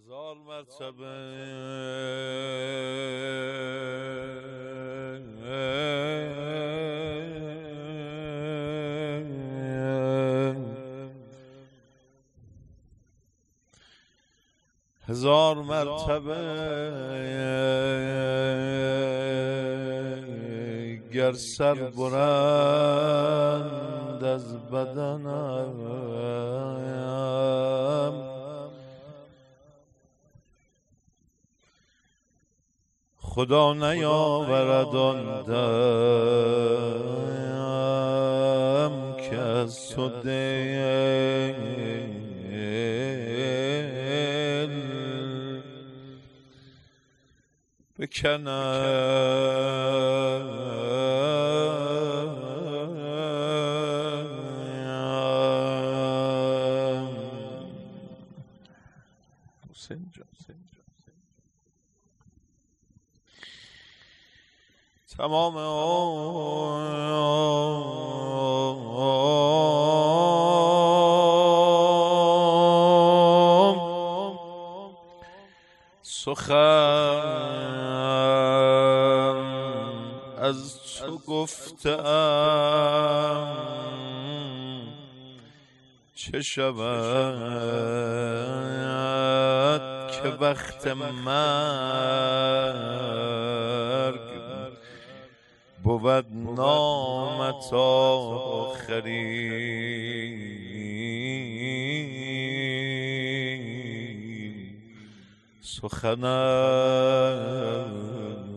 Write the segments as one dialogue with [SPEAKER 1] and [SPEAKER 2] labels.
[SPEAKER 1] هزار مرتبه هزار مرتبه گر سر برند از بدنم خدا نیاورد آن دم که از تو دل بکنم. تمام سخن از تو گفتم چه شود که وقت مرگ بود نامت آخری سخنم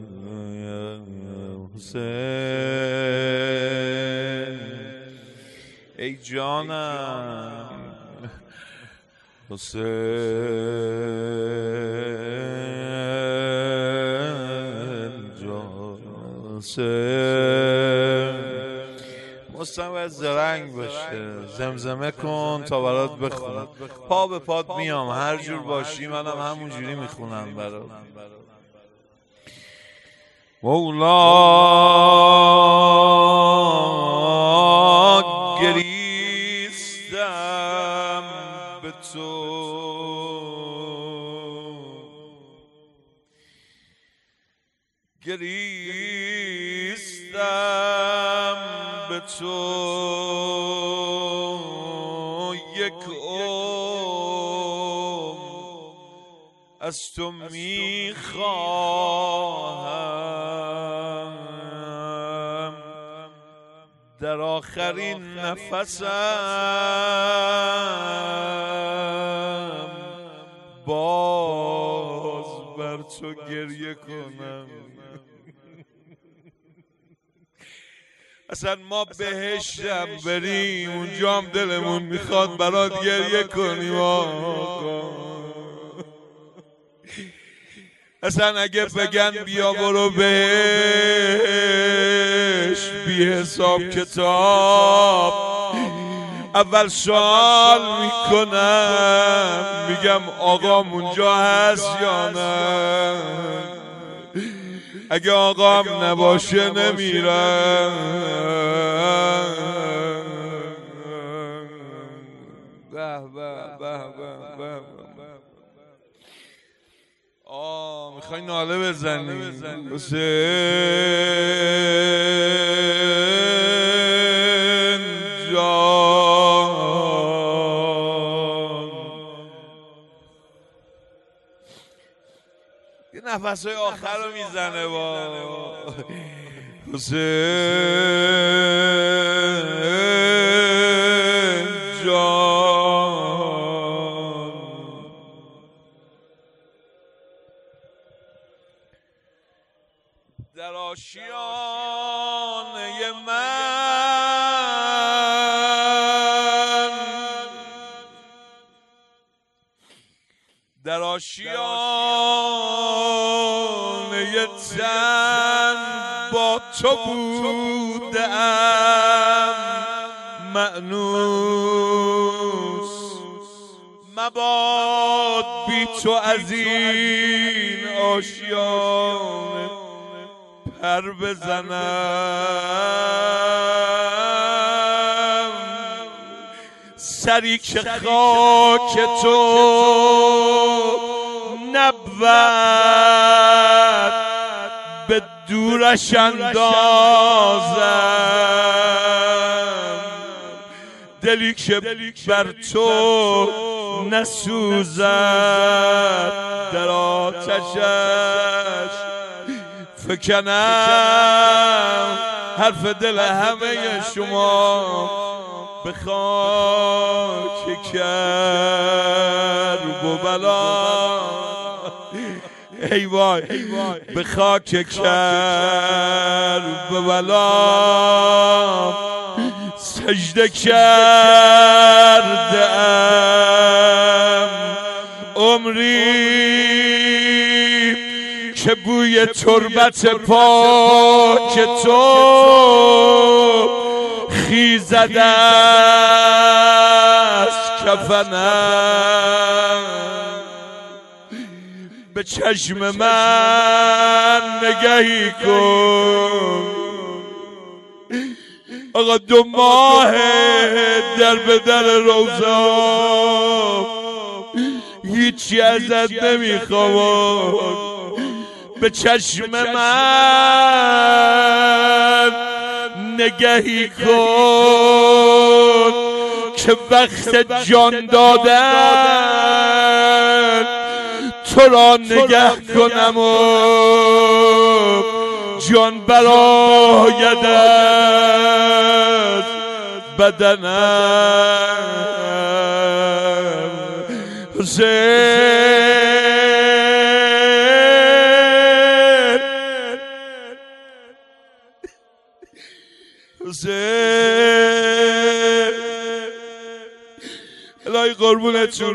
[SPEAKER 1] حسین ای جانم حسین جان مستم زرنگ باشه زمزمه کن تا برات بخونم پا به پات میام هر جور باشی منم همون جوری میخونم برات مولا گریستم به تو گریستم به تو یک از تو میخواهم در آخرین نفسم باز بر تو گریه کنم. اصلا ما بهشتم بریم اونجا هم دلمون میخواد برات گریه کنیم آقا. اصلا اگه بگن بیا برو بهش بی حساب کتاب اول سوال میکنم میگم آقام اونجا هست یا نه؟ اگه آقام نباشه نمیرم. به به به به میخوای ناله بزنی حسین جان یه نفسهای آخر رو میزنه با حسین جان در آشیانه من در آشیانه تن با تو بودم مأنوس مباد بی تو از این آشیانه پر بزنم. سری که خاک تو نبود به دورش اندازم، دلی که بر تو نسوزد در آتشش فکنم حرف دل همه شما به خاک کرب و بلا. ای وای به خاک کرب و بلا سجده کردم عمری که بوی تربت پاک تو خیزد از کفنم. به چشم من نگهی کن آقا، 2 ماه در به در روزه هیچی ازت نمیخوام. به چشم من نگهی کن که وقت جان دادن تو را نگه کنم و جان براید از بدنم. حسین حسین الهی قربونتون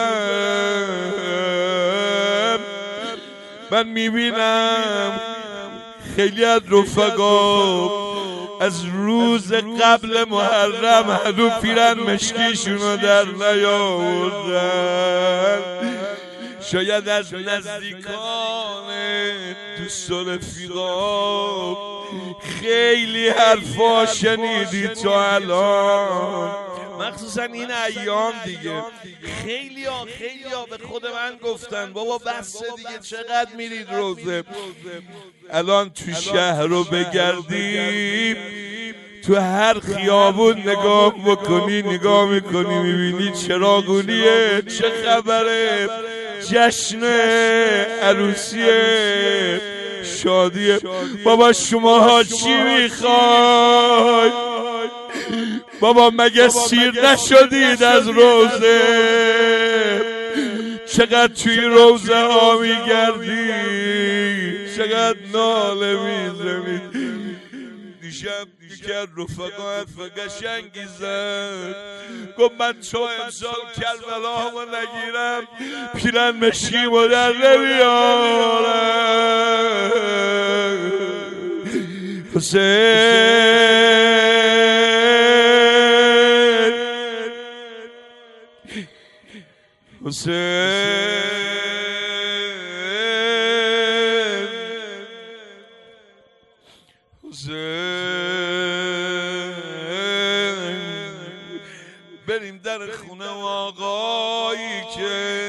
[SPEAKER 1] برم. من میبینم خیلی از رفقا از روز قبل محرم هنوز پیرن مشکیشونو در نیاوردن. شاید از نزدیکان دوست و رفیقا خیلی حرفا شنیدی تا الان، مخصوصا این ایام دیگه. خیلی ها به خود من گفتن بابا بس دیگه، چقدر میرید روزه. الان تو شهر رو بگردی، تو هر خیابون نگاه بکنی، نگاه میکنی میبینی چراغونیه، چه خبره، جشن عروسیه، شادیه. بابا شماها چی میخوای؟ بابا مگه سیر نشدید از روزه؟ چقدر توی روزه ها میگردی، چقدر ناله میزنی. دیشب دیگر رفقات و قشنگی زد، گفت من تو امسال کربلا همو نگیرم پیرن مشکیم و در نمیارم. حسین بریم در خونه آقایی که،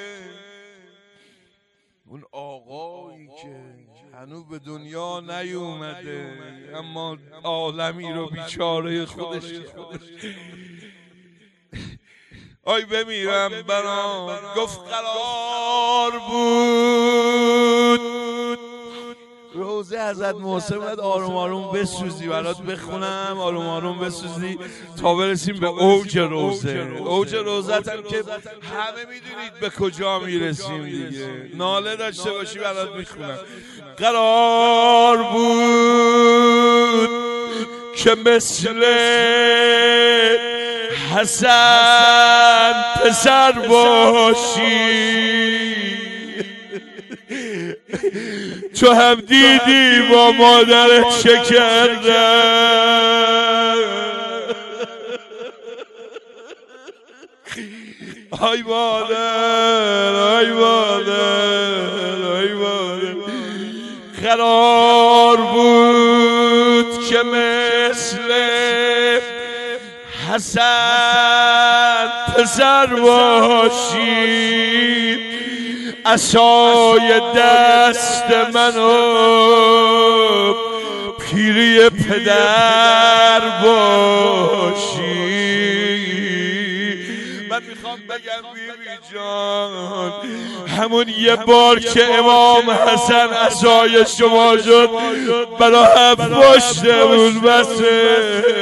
[SPEAKER 1] اون آقایی که هنوز به دنیا نیومده اما عالمی رو بیچاره خودش آی بمیرم برام. گفت قرار بود روزه حضرت محسن باید آروم آروم بسوزی، برات بخونم آروم آروم بسوزی تا برسیم به اوج روزه. اوج روزت هم که همه میدونید به کجا میرسیم دیگه، ناله داشته باشی برات میخونم. قرار بود که مثل حسن پسر باشی، تو هم دیدی با مادرت چه کردن. آی مادر، آی مادر، آی مادر. قرار بود که مثل حسن پسر باشی، عصای دست منو پیری پدر باشی. من میخوام بگم بیبی جان همون یه بار که امام حسن عصای شما شد برا هفت پشتمون بسه.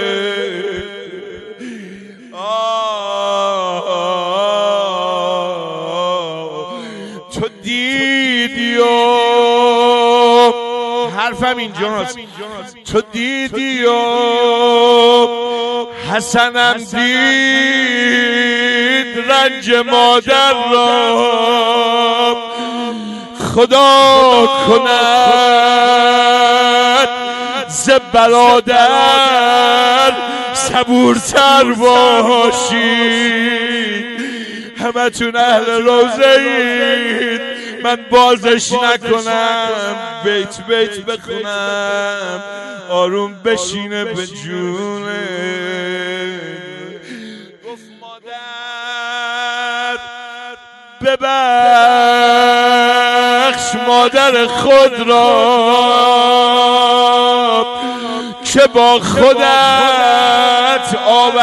[SPEAKER 1] تو دیدی و حرفم اینجاست، تو دیدی و حسنم دید رنج مادر را، خدا کند ز برادر صبورتر باشی. همه تون اهل روزه اید، من بازش نکنم، بیت بیت بخونم آروم بشینه به جونه. گفت مادر ببخش مادر خود را که با خودت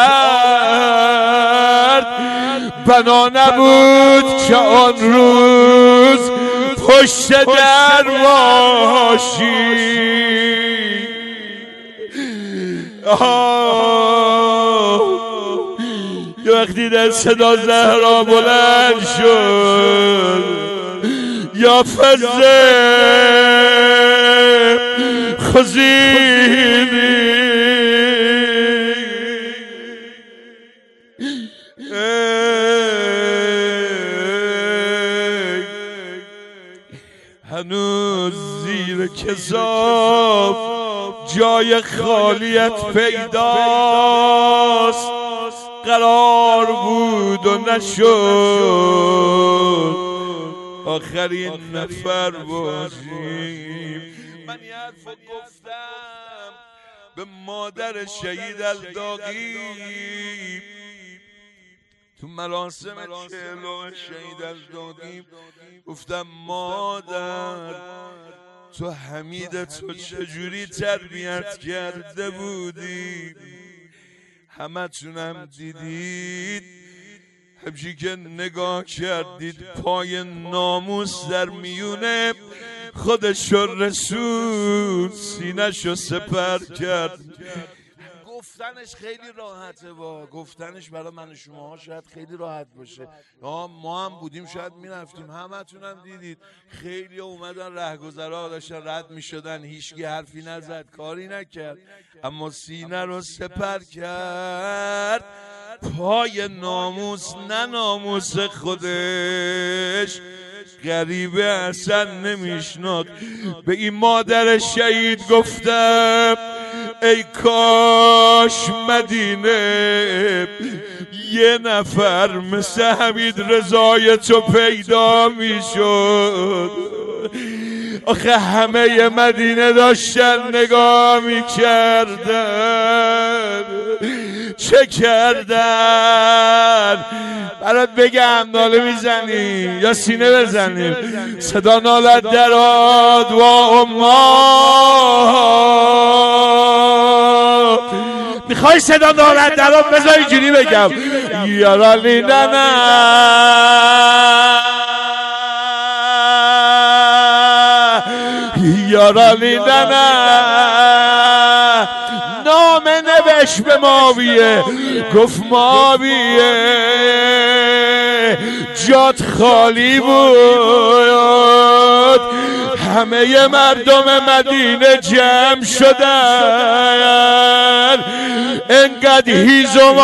[SPEAKER 1] آورد، بنا نبود که آن روز پشت در باشی. یه وقتی در صدا زهرا بلند شد، یا فزه خزیدی هنوز زیر کذاب جای خالیت پیداست، قرار بود و نشد آخرین نفر باشیم. من یه حرف گفتم به مادر شهید الداغی تو مراسم چهلم شهید الداغی، گفتم مادر تو حمید تو چجوری تربیت کرده بودی؟ همه تونم دیدید، همچی که نگاه کردید پای ناموس در میونه خودشو رسول سینه‌شو سپر کرد. گفتنش خیلی راحته، گفتنش برای من و شما شاید خیلی راحت باشه، ما هم بودیم شاید میرفتیم. همه تونم دیدید خیلی اومدن رهگذرا داشتن رد میشدن، هیچکی حرفی نزد، کاری نکرد، اما سینه رو سپر کرد پای ناموس، نه ناموس خودش. غریبه اصلا نمیشناخت. به این مادر شهید گفتم ای کاش مدینه یه نفر مثل حمید رضای تو پیدا میشد. آخه همه مدینه داشتن نگاه میکردن، چه کردن؟ برات بگم ناله میزنی یا سینه بزنیم؟ صدا نالت دراد و اما میخوای صدا نالت دراد بذار اینجوری بگم یارالی ننه یارالی ننه. نامه نوشت به ماویه، گفت ماویه جات خالی بود، همه مردم مدینه جمع شدن، انقدر هیزم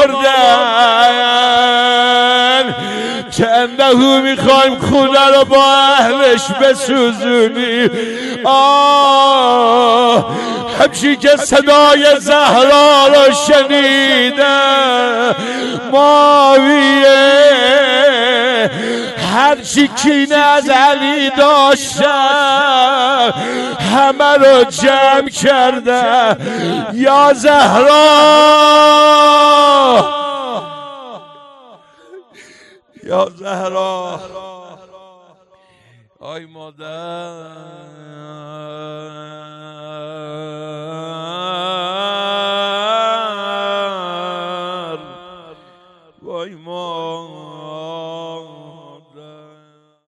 [SPEAKER 1] آوردن که انهو میخوایم خونه رو با اهلش بسوزونیم. همچی که صدای زهرا رو شنیدم ماویه هرچی کینه از علی داشتم همه رو جمع کرده. یا زهرا یا زهرا آی مادر وای مادر